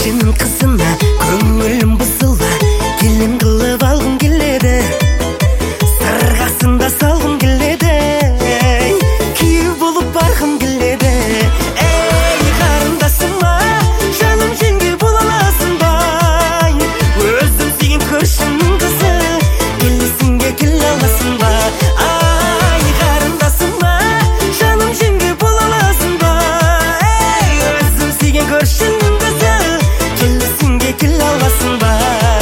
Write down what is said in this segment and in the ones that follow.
көршінің қызына көңілім бұзылба, келін қылып алғым келеді, сырғасын да салғым келеді, күйеу болып барғым келеді. Ей қарындасыма, жаным жеңге бола аласың ба? Өзім сүйген көршінің қызы, келісімге келе аласың ба? Ай қарындасыма, жаным жеңге бола аласың ба? Ей өзім сүйген көршінің қызы, келісімге келе аласың ба?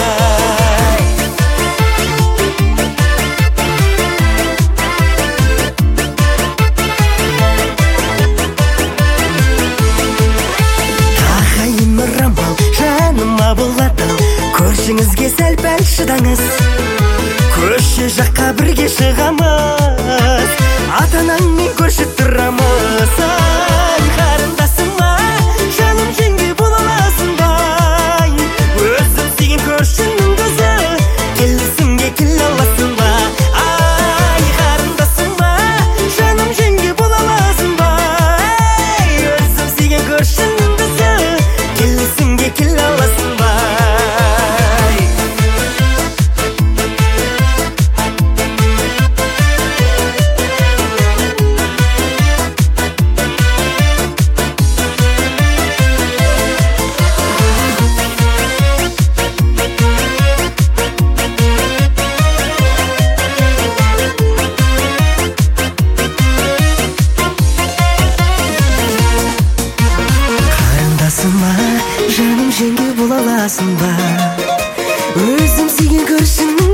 Жаныма болады, көршіңізге сәл-пәл шыдаңыз, көше жаққа бірге шығамыз, ата-анаңмен көрші тұрамыз. Ай қарындасыма, жаным жеңге бола аласың ба? Өзім сүйген көршінің қызы, келісімге келе аласың ба? Ай қарындасыма, жаным жеңге бола аласың ба? Ей өзім сүйген көршінің қызы, келісімге келе аласың ба? Қарындасыма, жаным жеңге бола аласың ба? Өзім сүйген көршің